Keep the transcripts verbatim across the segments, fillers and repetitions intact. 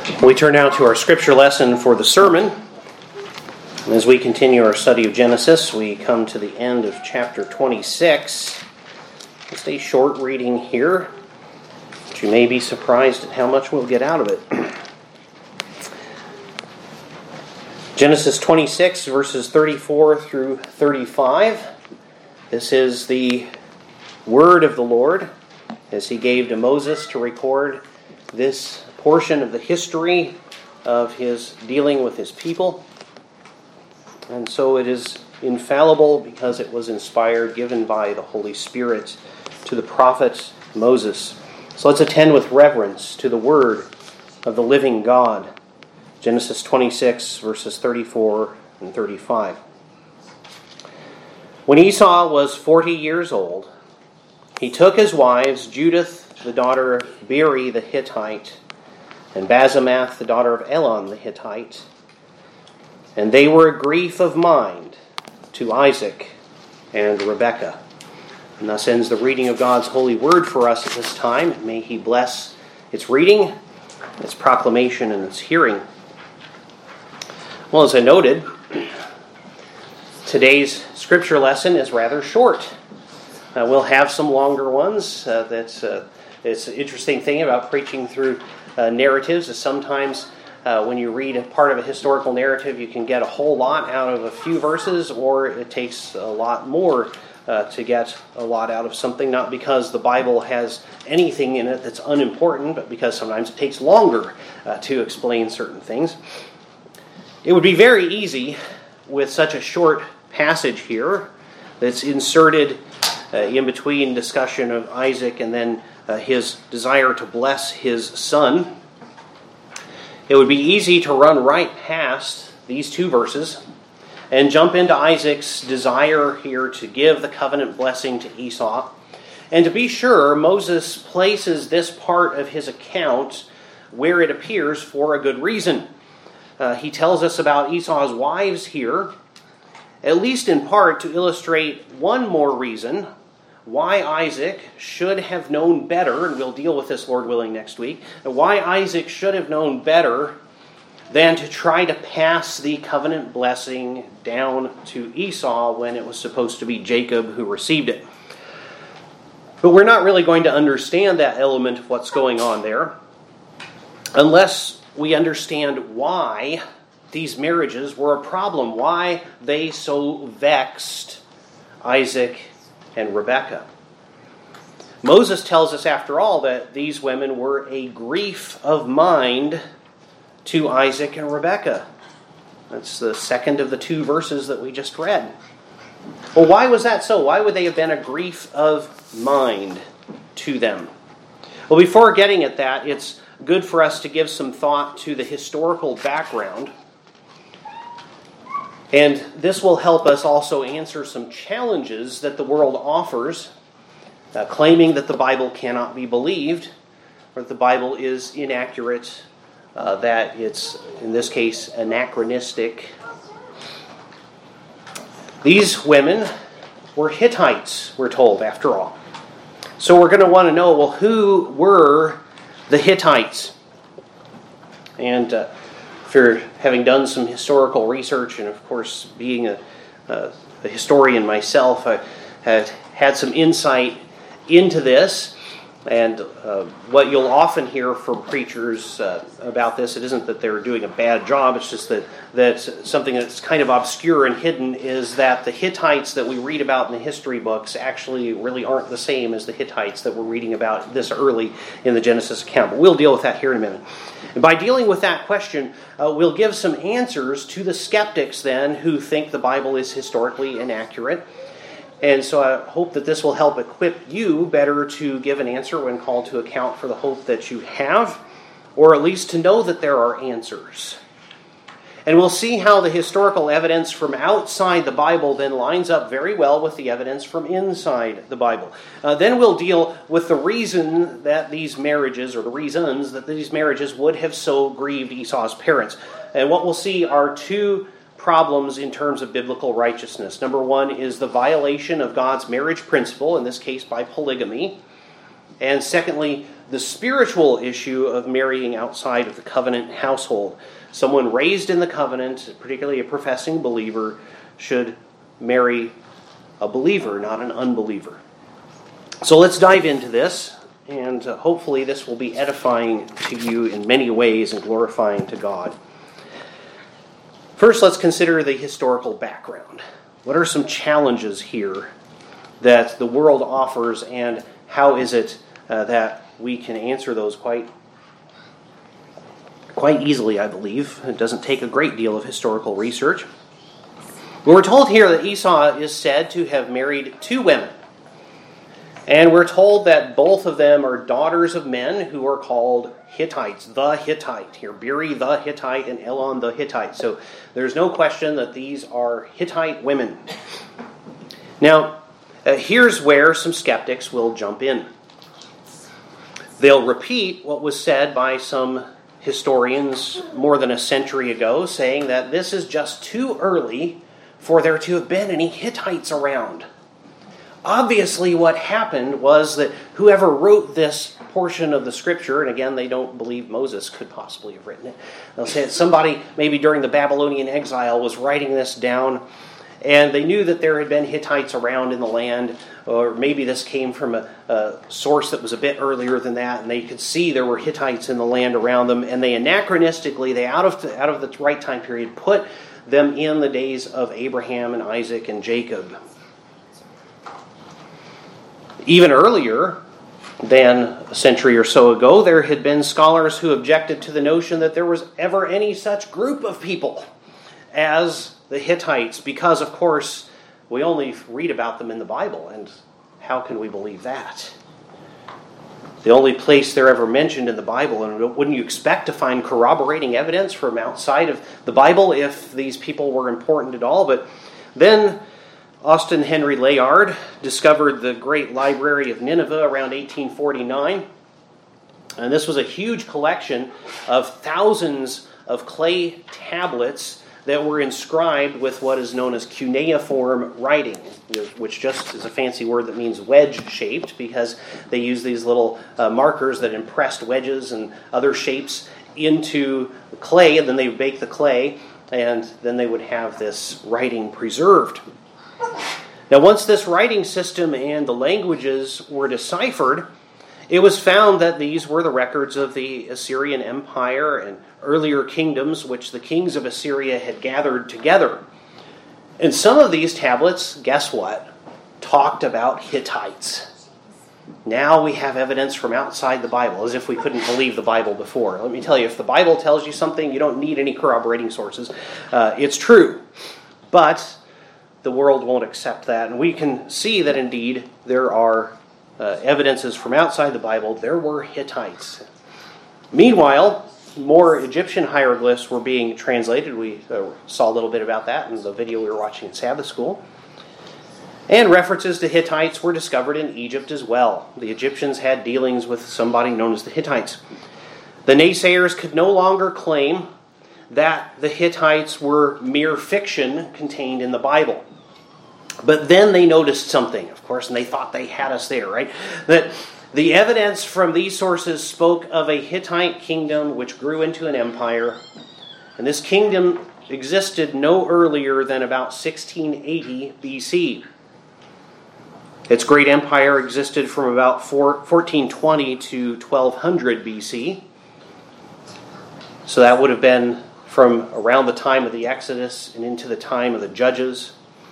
We turn now to our scripture lesson for the sermon. As we continue our study of Genesis, we come to the end of chapter twenty-six. Just a short reading here, but you may be surprised at how much we'll get out of it. Genesis twenty-six, verses thirty-four through thirty-five. This is the word of the Lord as he gave to Moses to record this portion of the history of his dealing with his people. And so it is infallible because it was inspired, given by the Holy Spirit to the prophet Moses. So let's attend with reverence to the word of the living God. Genesis twenty-six, verses thirty-four and thirty-five. When Esau was forty years old, he took his wives, Judith, the daughter of Beeri the Hittite, and Basemath, the daughter of Elon the Hittite, and they were a grief of mind to Isaac and Rebekah. And thus ends the reading of God's holy word for us at this time. May he bless its reading, its proclamation, and its hearing. Well, as I noted, today's scripture lesson is rather short. Uh, we'll have some longer ones. Uh, that's uh, it's an interesting thing about preaching through uh, narratives is sometimes uh, when you read a part of a historical narrative, you can get a whole lot out of a few verses, or it takes a lot more uh, to get a lot out of something, not because the Bible has anything in it that's unimportant, but because sometimes it takes longer uh, to explain certain things. It would be very easy with such a short passage here that's inserted uh, in between discussion of Isaac and then uh, his desire to bless his son. It would be easy to run right past these two verses and jump into Isaac's desire here to give the covenant blessing to Esau. And to be sure, Moses places this part of his account where it appears for a good reason. Uh, he tells us about Esau's wives here, at least in part to illustrate one more reason why Isaac should have known better, and we'll deal with this, Lord willing, next week, why Isaac should have known better than to try to pass the covenant blessing down to Esau when it was supposed to be Jacob who received it. But we're not really going to understand that element of what's going on there unless we understand why these marriages were a problem, why they so vexed Isaac and Rebekah. Moses tells us, after all, that these women were a grief of mind to Isaac and Rebekah. That's the second of the two verses that we just read. Well, why was that so? Why would they have been a grief of mind to them? Well, before getting at that, it's good for us to give some thought to the historical background. And this will help us also answer some challenges that the world offers, uh, claiming that the Bible cannot be believed, or that the Bible is inaccurate, uh, that it's, in this case, anachronistic. These women were Hittites, we're told, after all. So we're going to want to know, well, who were the Hittites? And uh, after having done some historical research, and of course being a, a, a historian myself, I had had some insight into this. And uh, what you'll often hear from preachers uh, about this, it isn't that they're doing a bad job, it's just that, that something that's kind of obscure and hidden is that the Hittites that we read about in the history books actually really aren't the same as the Hittites that we're reading about this early in the Genesis account. But we'll deal with that here in a minute. And by dealing with that question, uh, we'll give some answers to the skeptics then who think the Bible is historically inaccurate. And so I hope that this will help equip you better to give an answer when called to account for the hope that you have, or at least to know that there are answers. And we'll see how the historical evidence from outside the Bible then lines up very well with the evidence from inside the Bible. Uh, then we'll deal with the reason that these marriages, or the reasons that these marriages would have so grieved Esau's parents. And what we'll see are two problems in terms of biblical righteousness. Number one is the violation of God's marriage principle, in this case by polygamy. And secondly, the spiritual issue of marrying outside of the covenant household. Someone raised in the covenant, particularly a professing believer, should marry a believer, not an unbeliever. So let's dive into this, and uh, hopefully this will be edifying to you in many ways and glorifying to God. First, let's consider the historical background. What are some challenges here that the world offers, and how is it uh, that we can answer those quite, quite easily, I believe. It doesn't take a great deal of historical research. We're told here that Esau is said to have married two women. And we're told that both of them are daughters of men who are called Hittites, the Hittite. Here, Beeri the Hittite and Elon the Hittite. So there's no question that these are Hittite women. Now, uh, here's where some skeptics will jump in. They'll repeat what was said by some historians more than a century ago, saying that this is just too early for there to have been any Hittites around. Obviously, what happened was that whoever wrote this portion of the scripture, and again, they don't believe Moses could possibly have written it. They'll say that somebody, maybe during the Babylonian exile, was writing this down, and they knew that there had been Hittites around in the land, or maybe this came from a, a source that was a bit earlier than that, and they could see there were Hittites in the land around them, and they anachronistically, they out of the, out of the right time period, put them in the days of Abraham and Isaac and Jacob. Even earlier than a century or so ago, there had been scholars who objected to the notion that there was ever any such group of people as the Hittites, because, of course, we only read about them in the Bible, and how can we believe that? The only place they're ever mentioned in the Bible, and wouldn't you expect to find corroborating evidence from outside of the Bible if these people were important at all? But then Austin Henry Layard discovered the great library of Nineveh around eighteen forty-nine. And this was a huge collection of thousands of clay tablets that were inscribed with what is known as cuneiform writing, which just is a fancy word that means wedge-shaped, because they use these little uh, markers that impressed wedges and other shapes into the clay, and then they would bake the clay, and then they would have this writing preserved. Now, once this writing system and the languages were deciphered, it was found that these were the records of the Assyrian Empire and earlier kingdoms which the kings of Assyria had gathered together. And some of these tablets, guess what, talked about Hittites. Now we have evidence from outside the Bible, as if we couldn't believe the Bible before. Let me tell you, if the Bible tells you something, you don't need any corroborating sources. Uh, it's true. But the world won't accept that. And we can see that indeed there are uh, evidences from outside the Bible. There were Hittites. Meanwhile, more Egyptian hieroglyphs were being translated. We uh, saw a little bit about that in the video we were watching at Sabbath School. And references to Hittites were discovered in Egypt as well. The Egyptians had dealings with somebody known as the Hittites. The naysayers could no longer claim that the Hittites were mere fiction contained in the Bible. But then they noticed something, of course, and they thought they had us there, right? That the evidence from these sources spoke of a Hittite kingdom which grew into an empire. And this kingdom existed no earlier than about sixteen eighty B C. Its great empire existed from about fourteen twenty to twelve hundred B C. So that would have been from around the time of the Exodus and into the time of the Judges.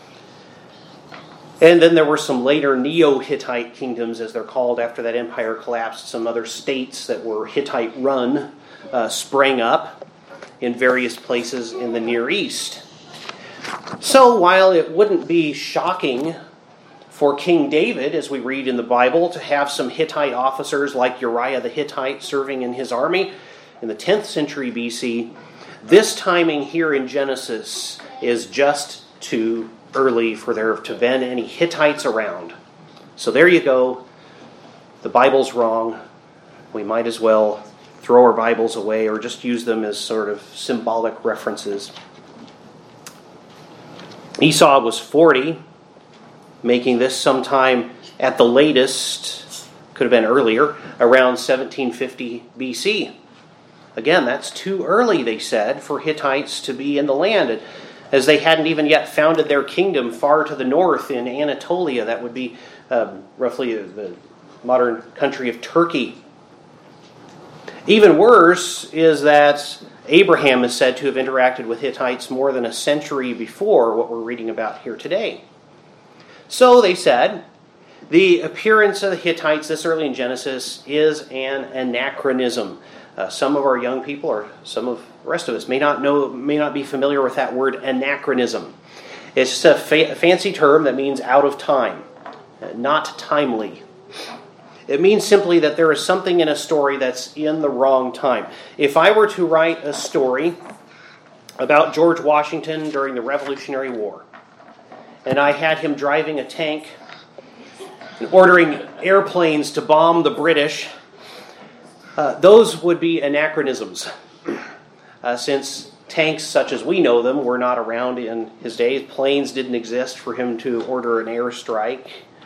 And then there were some later Neo-Hittite kingdoms, as they're called, after that empire collapsed. Some other states that were Hittite-run uh, sprang up in various places in the Near East. So while it wouldn't be shocking for King David, as we read in the Bible, to have some Hittite officers like Uriah the Hittite serving in his army in the tenth century B C, this timing here in Genesis is just too early for there to have been any Hittites around. So there you go. The Bible's wrong. We might as well throw our Bibles away or just use them as sort of symbolic references. Esau was forty, making this sometime at the latest could have been earlier, around seventeen fifty B C. Again, that's too early, they said, for Hittites to be in the land, as they hadn't even yet founded their kingdom far to the north in Anatolia. That would be um, roughly the modern country of Turkey. Even worse is that Abraham is said to have interacted with Hittites more than a century before what we're reading about here today. So they said, the appearance of the Hittites this early in Genesis is an anachronism. Uh, some of our young people, or some of the rest of us, may not know, may not be familiar with that word anachronism. It's just a fa- fancy term that means out of time, uh, not timely. It means simply that there is something in a story that's in the wrong time. If I were to write a story about George Washington during the Revolutionary War, and I had him driving a tank and ordering airplanes to bomb the British, uh, those would be anachronisms, uh, since tanks such as we know them were not around in his days. Planes didn't exist for him to order an airstrike.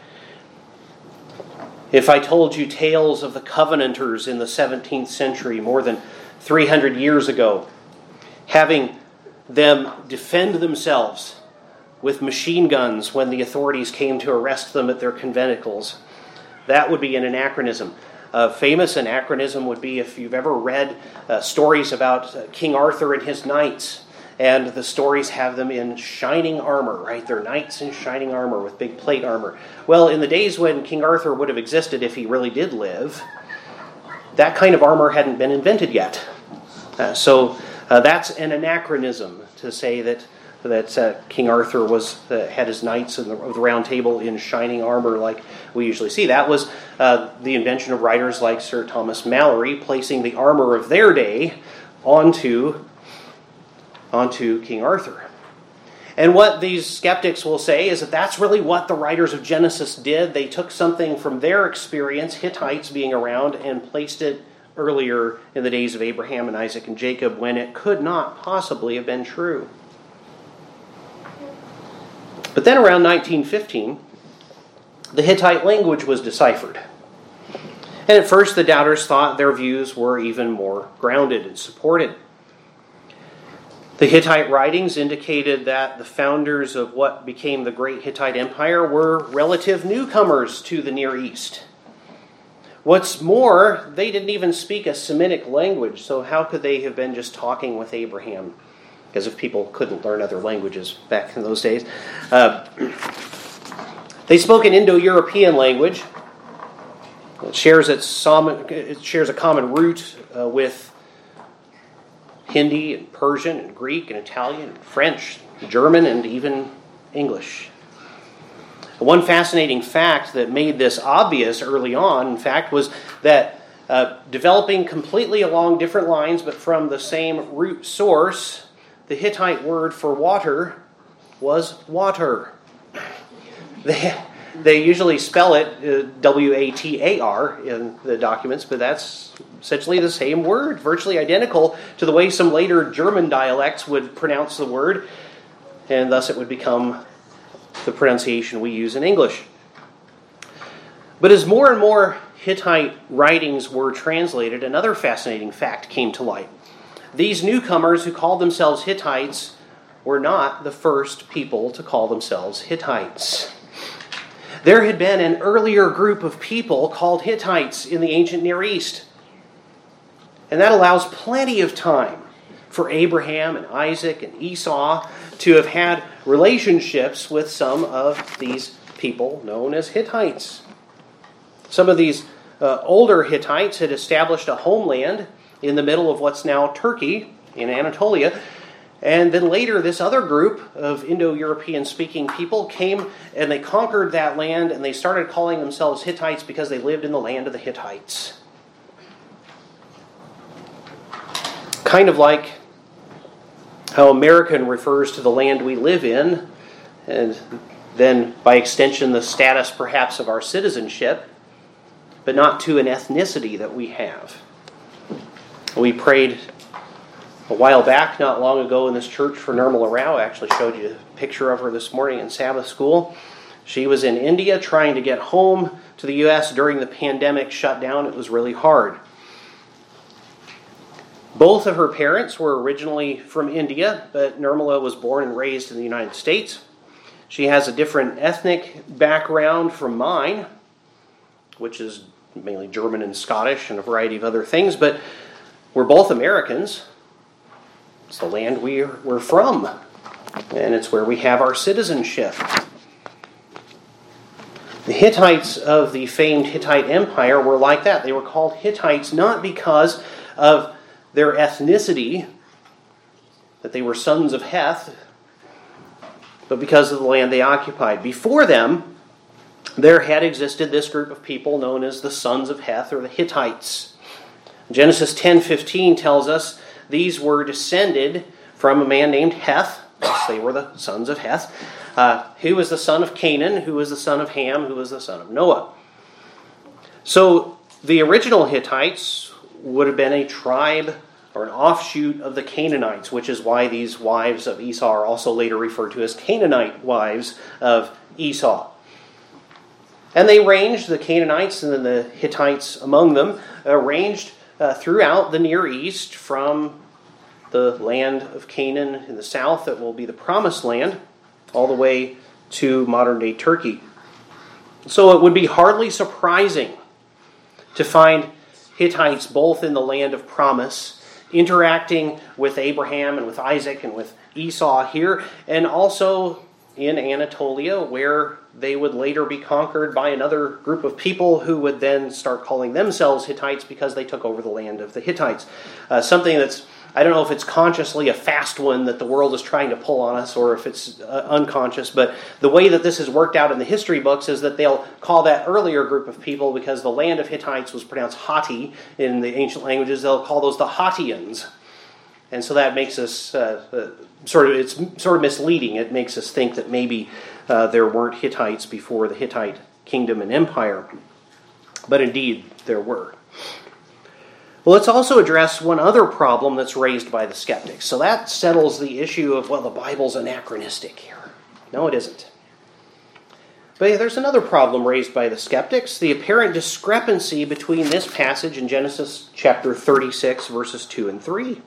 If I told you tales of the Covenanters in the seventeenth century, more than three hundred years ago, having them defend themselves with machine guns when the authorities came to arrest them at their conventicles, that would be an anachronism. A famous anachronism would be if you've ever read uh, stories about uh, King Arthur and his knights, and the stories have them in shining armor, right? They're knights in shining armor with big plate armor. Well, in the days when King Arthur would have existed if he really did live, that kind of armor hadn't been invented yet. Uh, so uh, that's an anachronism to say that that uh, King Arthur was uh, had his knights in the, the round table in shining armor like we usually see. That was uh, the invention of writers like Sir Thomas Malory, placing the armor of their day onto onto King Arthur. And what these skeptics will say is that that's really what the writers of Genesis did. They took something from their experience, Hittites being around, and placed it earlier in the days of Abraham and Isaac and Jacob, when it could not possibly have been true. But then around nineteen fifteen, the Hittite language was deciphered. And at first the doubters thought their views were even more grounded and supported. The Hittite writings indicated that the founders of what became the Great Hittite Empire were relative newcomers to the Near East. What's more, they didn't even speak a Semitic language, so how could they have been just talking with Abraham? Because if people couldn't learn other languages back in those days. Uh, they spoke an Indo-European language. It shares, its, it shares a common root uh, with Hindi and Persian and Greek and Italian and French, German, and even English. One fascinating fact that made this obvious early on, in fact, was that uh, developing completely along different lines but from the same root source, the Hittite word for water was water. They, they usually spell it uh, W A T A R in the documents, but that's essentially the same word, virtually identical to the way some later German dialects would pronounce the word, and thus it would become the pronunciation we use in English. But as more and more Hittite writings were translated, another fascinating fact came to light. These newcomers who called themselves Hittites were not the first people to call themselves Hittites. There had been an earlier group of people called Hittites in the ancient Near East. And that allows plenty of time for Abraham and Isaac and Esau to have had relationships with some of these people known as Hittites. Some of these uh, older Hittites had established a homeland in the middle of what's now Turkey, in Anatolia. And then later, this other group of Indo-European speaking people came and they conquered that land, and they started calling themselves Hittites because they lived in the land of the Hittites. Kind of like how American refers to the land we live in, and then by extension the status perhaps of our citizenship, but not to an ethnicity that we have. We prayed a while back, not long ago in this church, for Nirmala Rao. I actually showed you a picture of her this morning in Sabbath school. She was in India trying to get home to the U S during the pandemic shutdown. It was really hard. Both of her parents were originally from India, but Nirmala was born and raised in the United States. She has a different ethnic background from mine, which is mainly German and Scottish and a variety of other things, but we're both Americans. It's the land we're, we're from, and it's where we have our citizenship. The Hittites of the famed Hittite Empire were like that. They were called Hittites not because of their ethnicity, that they were sons of Heth, but because of the land they occupied. Before them, there had existed this group of people known as the sons of Heth, or the Hittites. Genesis ten fifteen tells us these were descended from a man named Heth. Yes, they were the sons of Heth. Uh, who was the son of Canaan, who was the son of Ham, who was the son of Noah. So the original Hittites would have been a tribe or an offshoot of the Canaanites, which is why these wives of Esau are also later referred to as Canaanite wives of Esau. And they ranged, the Canaanites and then the Hittites among them, uh, ranged uh, throughout the Near East from the land of Canaan in the south that will be the Promised Land, all the way to modern-day Turkey. So it would be hardly surprising to find Hittites both in the land of promise, interacting with Abraham and with Isaac and with Esau here, and also in Anatolia, where they would later be conquered by another group of people who would then start calling themselves Hittites because they took over the land of the Hittites. Uh, something that's, I don't know if it's consciously a fast one that the world is trying to pull on us or if it's uh, unconscious, but the way that this is worked out in the history books is that they'll call that earlier group of people, because the land of Hittites was pronounced Hatti in the ancient languages, they'll call those the Hattians. And so that makes us uh, uh, sort of, it's sort of misleading. It makes us think that maybe uh, there weren't Hittites before the Hittite kingdom and empire. But indeed, there were. Well, let's also address one other problem that's raised by the skeptics. So that settles the issue of, well, the Bible's anachronistic here. No, it isn't. But there's another problem raised by the skeptics, the apparent discrepancy between this passage in Genesis chapter thirty-six, verses two and three.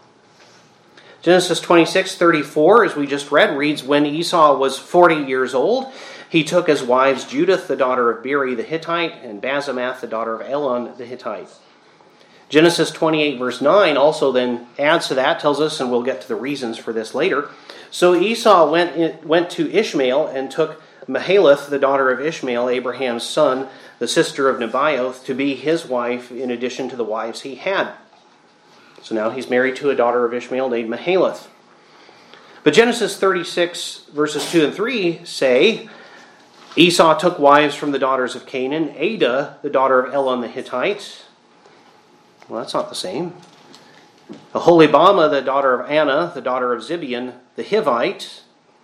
Genesis twenty-six thirty-four, as we just read, reads, when Esau was forty years old, he took as wives Judith, the daughter of Beeri the Hittite, and Basemath, the daughter of Elon the Hittite. Genesis twenty-eight verse nine also then adds to that, tells us, and we'll get to the reasons for this later. So Esau went in, went to Ishmael and took Mahalath, the daughter of Ishmael, Abraham's son, the sister of Nebaioth, to be his wife in addition to the wives he had. So now he's married to a daughter of Ishmael named Mahalath. But Genesis thirty-six verses two and three say, Esau took wives from the daughters of Canaan, Adah, the daughter of Elon the Hittite. Well, that's not the same. Aholibama, the daughter of Anna, the daughter of Zibeon, the Hivite,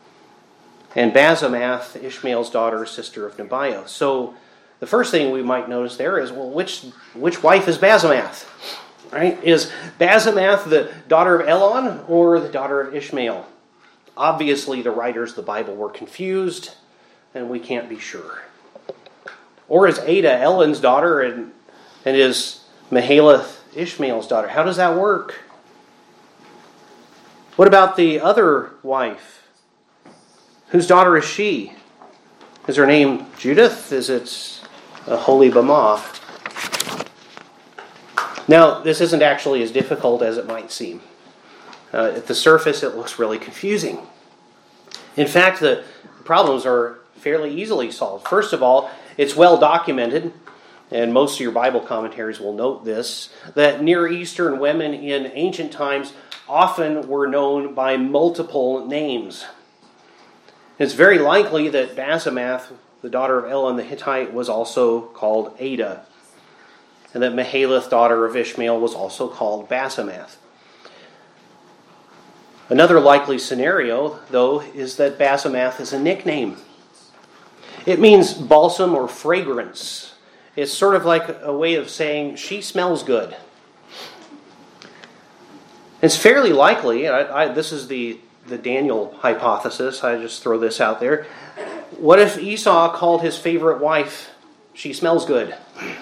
and Basemath, Ishmael's daughter, sister of Nebaioth. So the first thing we might notice there is, well, which which wife is Basemath? Right? Is Basemath the daughter of Elon or the daughter of Ishmael? Obviously, the writers of the Bible were confused, and we can't be sure. Or is Adah Elon's daughter and, and is Mahalath Ishmael's daughter? How does that work? What about the other wife? Whose daughter is she? Is her name Judith? Is it Aholibamah? Now, this isn't actually as difficult as it might seem. Uh, at the surface, it looks really confusing. In fact, the problems are fairly easily solved. First of all, it's well documented, and most of your Bible commentaries will note this, that Near Eastern women in ancient times often were known by multiple names. It's very likely that Basemath, the daughter of Elon the Hittite, was also called Adah, and that Mahalath, daughter of Ishmael, was also called Basemath. Another likely scenario, though, is that Basemath is a nickname. It means balsam or fragrance. It's sort of like a way of saying she smells good. It's fairly likely, I, I, this is the, the Daniel hypothesis, I just throw this out there, What if Esau called his favorite wife, she smells good?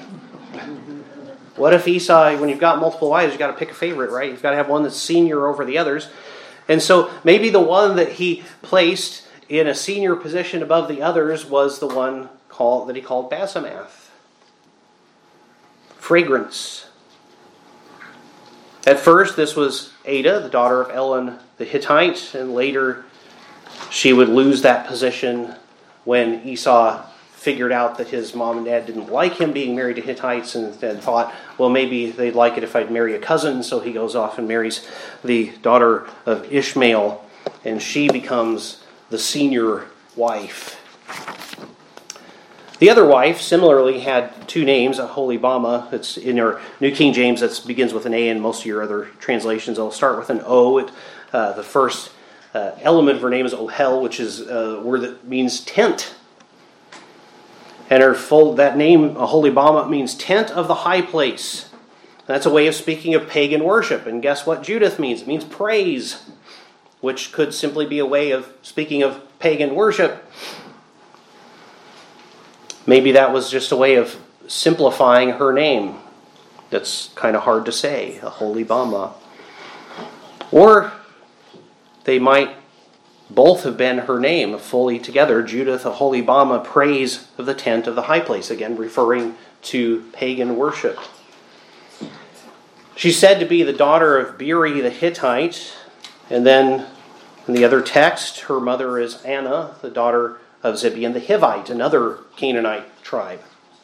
What if Esau, when you've got multiple wives, you've got to pick a favorite, right? You've got to have one that's senior over the others. And so maybe the one that he placed in a senior position above the others was the one called, that he called Basemath. Fragrance. At first, this was Ada, the daughter of Elon the Hittite, and later she would lose that position when Esau figured out that his mom and dad didn't like him being married to Hittites, and, and thought, well, maybe they'd like it if I'd marry a cousin. So he goes off and marries the daughter of Ishmael, and she becomes the senior wife. The other wife similarly had two names, Aholibama. It's in your New King James, that begins with an A, and most of your other translations will start with an O. It, uh, the first uh, element of her name is Ohel, which is a word that means tent. And her full that name, Aholibama, means tent of the high place. That's a way of speaking of pagan worship. And guess what Judith means? It means praise, which could simply be a way of speaking of pagan worship. Maybe that was just a way of simplifying her name. That's kind of hard to say, Aholibama. Or they might both have been her name fully together, Judith Aholibama, praise of the tent of the high place, again referring to pagan worship. She's said to be the daughter of Beeri the Hittite, and then in the other text, her mother is Anna, the daughter of Zibeon the Hivite, another Canaanite tribe.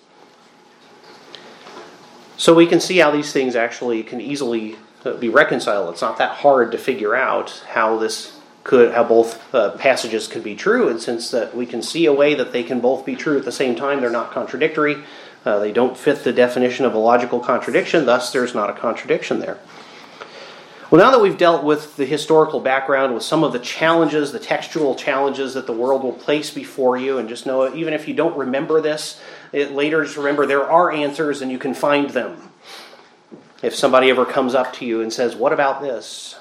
So we can see how these things actually can easily be reconciled. It's not that hard to figure out how this could, how both uh, passages could be true, and since that we can see a way that they can both be true at the same time, they're not contradictory. Uh, they don't fit the definition of a logical contradiction, thus there's not a contradiction there. Well, now that we've dealt with the historical background, with some of the challenges, the textual challenges that the world will place before you, and just know, even if you don't remember this, it, later just remember there are answers and you can find them. If somebody ever comes up to you and says, what about this?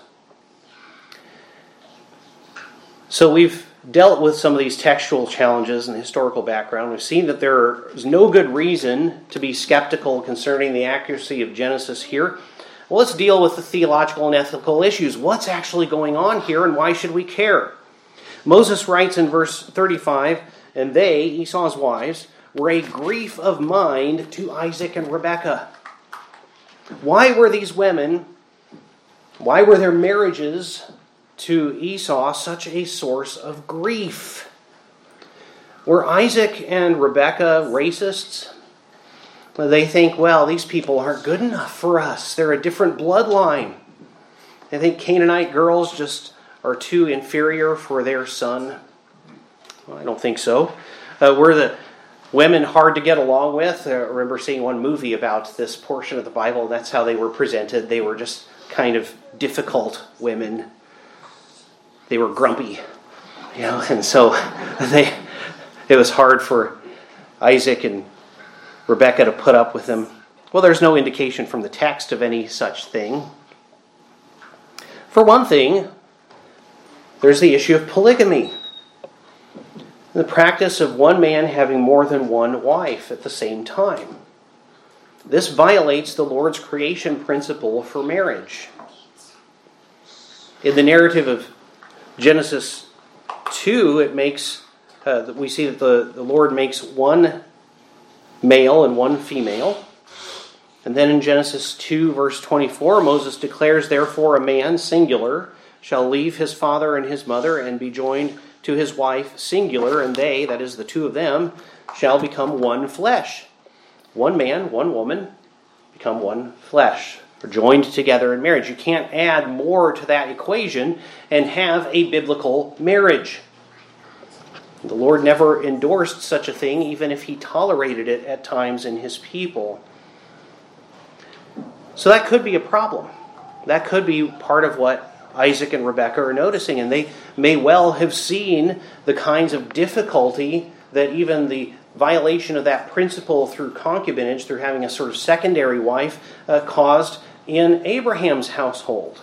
So we've dealt with some of these textual challenges and the historical background. We've seen that there is no good reason to be skeptical concerning the accuracy of Genesis here. Well, let's deal with the theological and ethical issues. What's actually going on here, and why should we care? Moses writes in verse thirty-five, and they, Esau's wives, were a grief of mind to Isaac and Rebekah. Why were these women, why were their marriages to Esau such a source of grief? Were Isaac and Rebekah racists? They think, well, these people aren't good enough for us. They're a different bloodline. They think Canaanite girls just are too inferior for their son. Well, I don't think so. Uh, were the women hard to get along with? I remember seeing one movie about this portion of the Bible. That's how they were presented. They were just kind of difficult women. They were grumpy, you know, and so they. It was hard for Isaac and Rebekah to put up with them. Well, there's no indication from the text of any such thing. For one thing, there's the issue of polygamy. The practice of one man having more than one wife at the same time. This violates the Lord's creation principle for marriage. In the narrative of Genesis two, it makes uh, we see that the, the Lord makes one male and one female. And then in Genesis two, verse twenty-four, Moses declares, therefore a man, singular, shall leave his father and his mother and be joined to his wife, singular, and they, that is the two of them, shall become one flesh. One man, one woman, become one flesh. They're joined together in marriage. You can't add more to that equation and have a biblical marriage. The Lord never endorsed such a thing, even if he tolerated it at times in his people. So that could be a problem. That could be part of what Isaac and Rebekah are noticing, and they may well have seen the kinds of difficulty that even the violation of that principle through concubinage, through having a sort of secondary wife, uh, caused in Abraham's household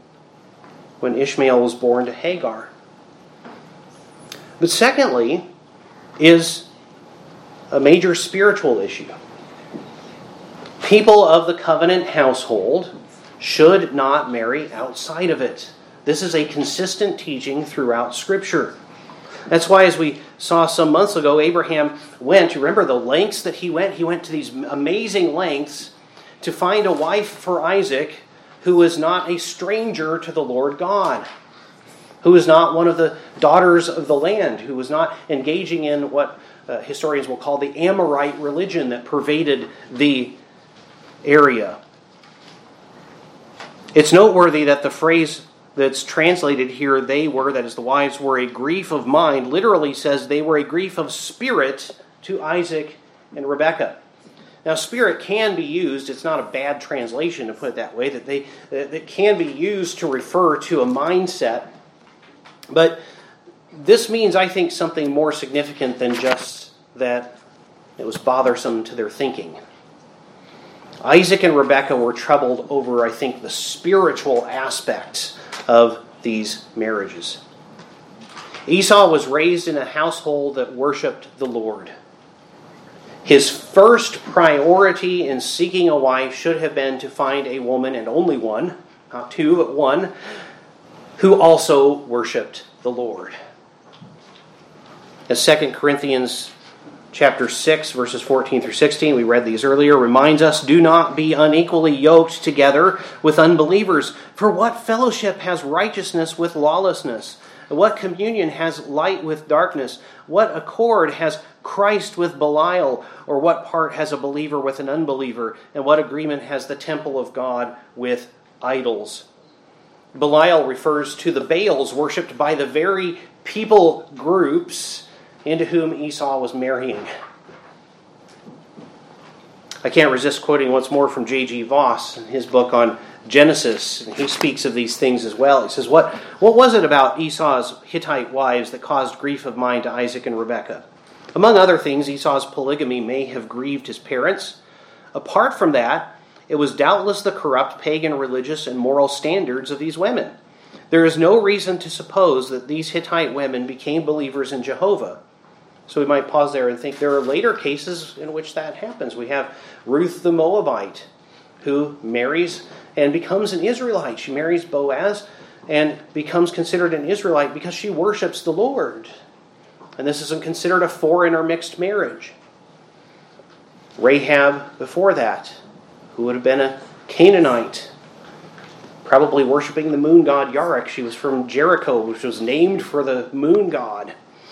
when Ishmael was born to Hagar. But secondly, is a major spiritual issue. People of the covenant household should not marry outside of it. This is a consistent teaching throughout Scripture. That's why, as we saw some months ago, Abraham went, you remember the lengths that he went? He went to these amazing lengths to find a wife for Isaac who was not a stranger to the Lord God, who was not one of the daughters of the land, who was not engaging in what uh, historians will call the Amorite religion that pervaded the area. It's noteworthy that the phrase that's translated here, they were, that is, the wives were a grief of mind, literally says they were a grief of spirit to Isaac and Rebekah. Now, spirit can be used, it's not a bad translation to put it that way, that they that it can be used to refer to a mindset, but this means, I think, something more significant than just that it was bothersome to their thinking. Isaac and Rebekah were troubled over, I think, the spiritual aspects of these marriages. Esau was raised in a household that worshipped the Lord. His first priority in seeking a wife should have been to find a woman, and only one, not two, but one, who also worshipped the Lord. As Second Corinthians chapter six, verses fourteen through sixteen, we read these earlier, reminds us, do not be unequally yoked together with unbelievers. For what fellowship has righteousness with lawlessness? What communion has light with darkness? What accord has Christ with Belial? Or what part has a believer with an unbeliever? And what agreement has the temple of God with idols? Belial refers to the Baals worshipped by the very people groups into whom Esau was marrying. I can't resist quoting once more from J G Voss in his book on Genesis. And he speaks of these things as well. He says, what, what was it about Esau's Hittite wives that caused grief of mind to Isaac and Rebekah? Among other things, Esau's polygamy may have grieved his parents. Apart from that, it was doubtless the corrupt pagan religious and moral standards of these women. There is no reason to suppose that these Hittite women became believers in Jehovah. So we might pause there and think there are later cases in which that happens. We have Ruth the Moabite, who marries and becomes an Israelite. She marries Boaz and becomes considered an Israelite because she worships the Lord. And this isn't considered a foreign or mixed marriage. Rahab before that, who would have been a Canaanite, probably worshiping the moon god Yarek. She was from Jericho, which was named for the moon god.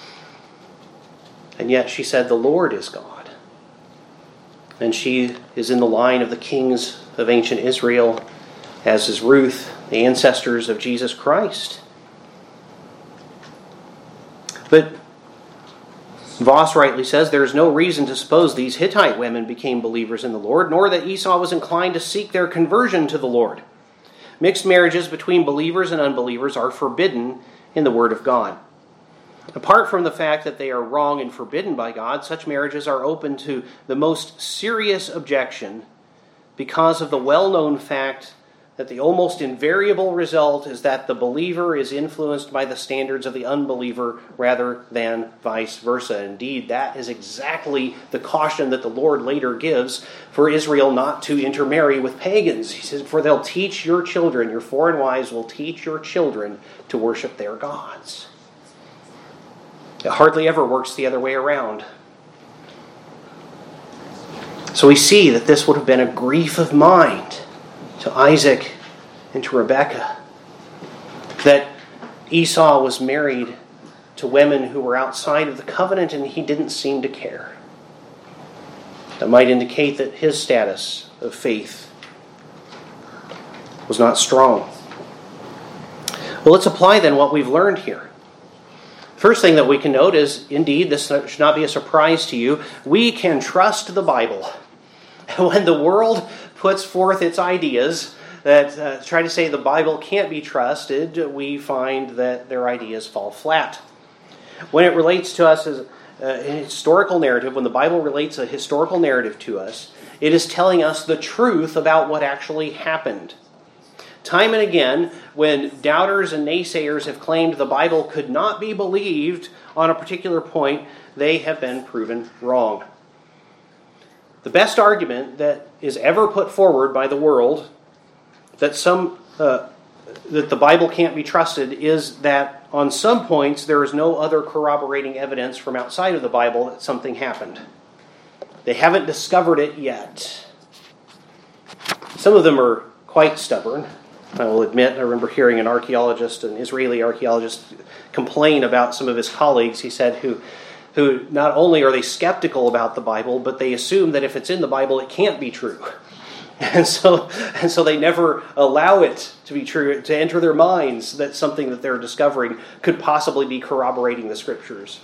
And yet she said, the Lord is God. And she is in the line of the kings of ancient Israel, as is Ruth, the ancestors of Jesus Christ. But Voss rightly says there is no reason to suppose these Hittite women became believers in the Lord, nor that Esau was inclined to seek their conversion to the Lord. Mixed marriages between believers and unbelievers are forbidden in the Word of God. Apart from the fact that they are wrong and forbidden by God, such marriages are open to the most serious objection because of the well-known fact that the almost invariable result is that the believer is influenced by the standards of the unbeliever rather than vice versa. Indeed, that is exactly the caution that the Lord later gives for Israel not to intermarry with pagans. He says, for they'll teach your children, your foreign wives will teach your children to worship their gods. It hardly ever works the other way around. So we see that this would have been a grief of mind to Isaac and to Rebekah, that Esau was married to women who were outside of the covenant and he didn't seem to care. That might indicate that his status of faith was not strong. Well, let's apply then what we've learned here. First thing that we can note is, indeed, this should not be a surprise to you, we can trust the Bible. When the world puts forth its ideas that uh, try to say the Bible can't be trusted, we find that their ideas fall flat. When it relates to us as a historical narrative, when the Bible relates a historical narrative to us, it is telling us the truth about what actually happened. Time and again, when doubters and naysayers have claimed the Bible could not be believed on a particular point, they have been proven wrong. The best argument that is ever put forward by the world that some uh, that the Bible can't be trusted is that on some points there is no other corroborating evidence from outside of the Bible that something happened. They haven't discovered it yet. Some of them are quite stubborn. I will admit, I remember hearing an archaeologist, an Israeli archaeologist, complain about some of his colleagues, he said, who who not only are they skeptical about the Bible, but they assume that if it's in the Bible, it can't be true. And so and so they never allow it to be true, to enter their minds that something that they're discovering could possibly be corroborating the Scriptures.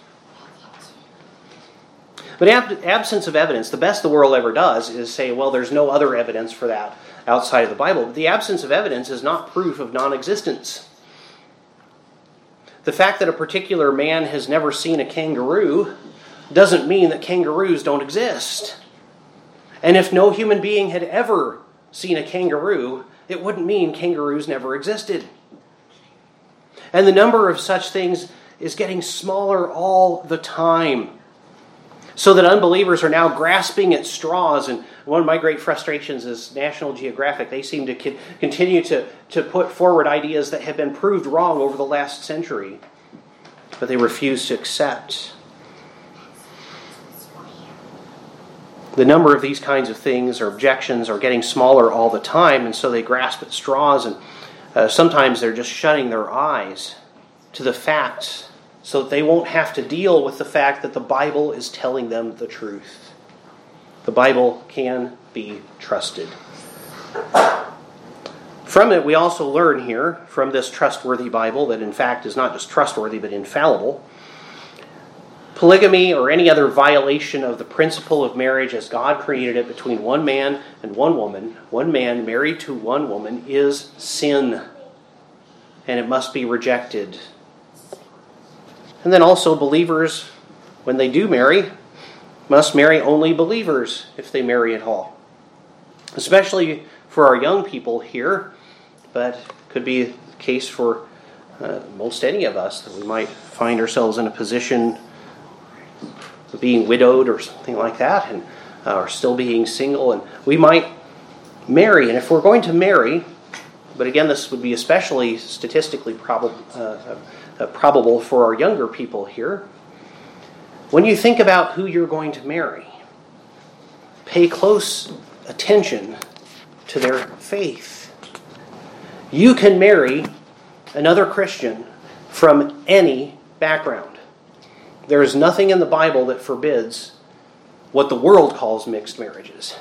But ab- absence of evidence, the best the world ever does is say, well, there's no other evidence for that outside of the Bible. But the absence of evidence is not proof of non-existence. The fact that a particular man has never seen a kangaroo doesn't mean that kangaroos don't exist. And if no human being had ever seen a kangaroo, it wouldn't mean kangaroos never existed. And the number of such things is getting smaller all the time, so that unbelievers are now grasping at straws. And one of my great frustrations is National Geographic. They seem to co- continue to, to put forward ideas that have been proved wrong over the last century, but they refuse to accept. The number of these kinds of things or objections are getting smaller all the time, and so they grasp at straws, and uh, sometimes they're just shutting their eyes to the facts so that they won't have to deal with the fact that the Bible is telling them the truth. The Bible can be trusted. From it, we also learn here, from this trustworthy Bible, that in fact is not just trustworthy but infallible. Polygamy or any other violation of the principle of marriage as God created it between one man and one woman, one man married to one woman, is sin, and it must be rejected. And then also believers, when they do marry, must marry only believers if they marry at all. Especially for our young people here, but could be the case for uh, most any of us, that we might find ourselves in a position of being widowed or something like that, and uh, or still being single, and we might marry. And if we're going to marry, but again, this would be especially statistically probable, uh, uh, probable for our younger people here. When you think about who you're going to marry, pay close attention to their faith. You can marry another Christian from any background. There is nothing in the Bible that forbids what the world calls mixed marriages.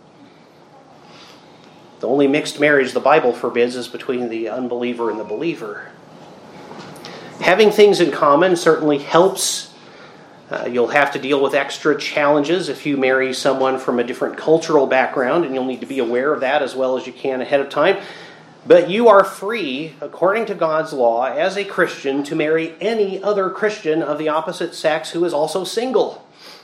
The only mixed marriage the Bible forbids is between the unbeliever and the believer. Having things in common certainly helps. Uh, you'll have to deal with extra challenges if you marry someone from a different cultural background, and you'll need to be aware of that as well as you can ahead of time. But you are free, according to God's law, as a Christian, to marry any other Christian of the opposite sex who is also single.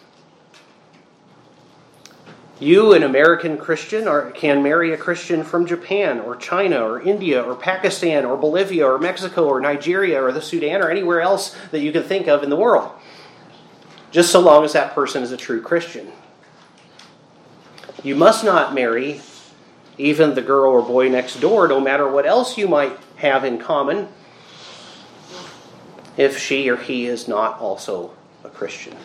You, an American Christian, are, can marry a Christian from Japan or China or India or Pakistan or Bolivia or Mexico or Nigeria or the Sudan or anywhere else that you can think of in the world, just so long as that person is a true Christian. You must not marry even the girl or boy next door, no matter what else you might have in common, if she or he is not also a Christian.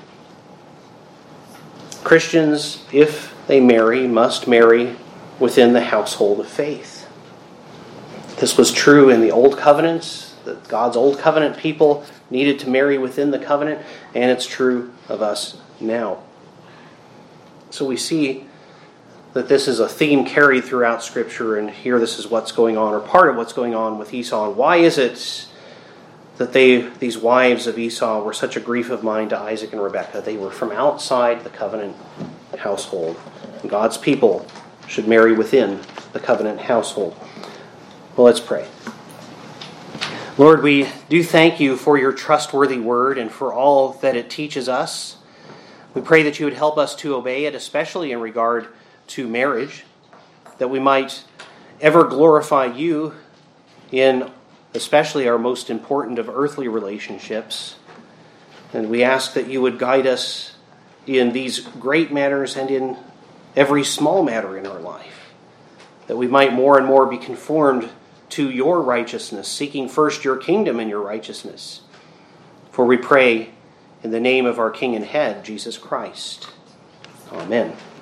Christians, if they marry, must marry within the household of faith. This was true in the Old Covenants, that God's Old Covenant people needed to marry within the covenant, and it's true of us now. So we see that this is a theme carried throughout Scripture, and here this is what's going on, or part of what's going on with Esau. And why is it that they, these wives of Esau, were such a grief of mind to Isaac and Rebekah? They were from outside the covenant household. And God's people should marry within the covenant household. Well, let's pray. Lord, we do thank you for your trustworthy word and for all that it teaches us. We pray that you would help us to obey it, especially in regard to marriage, that we might ever glorify you in especially our most important of earthly relationships. And we ask that you would guide us in these great matters and in every small matter in our life, that we might more and more be conformed to your righteousness, seeking first your kingdom and your righteousness. For we pray in the name of our King and Head, Jesus Christ. Amen.